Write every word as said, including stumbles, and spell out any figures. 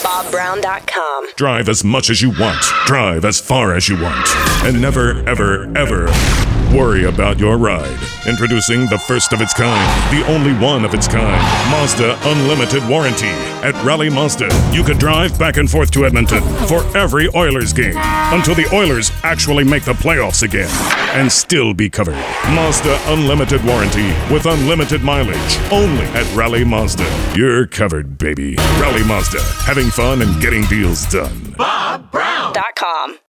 Bob Brown dot com. Drive as much as you want. Drive as far as you want. And never, ever, ever worry about your ride. Introducing the first of its kind, the only one of its kind, Mazda Unlimited Warranty. At Rally Mazda, you can drive back and forth to Edmonton for every Oilers game until the Oilers actually make the playoffs again and still be covered. Mazda Unlimited Warranty with unlimited mileage only at Rally Mazda. You're covered, baby. Rally Mazda, having fun and getting deals done. Bob Brown dot com.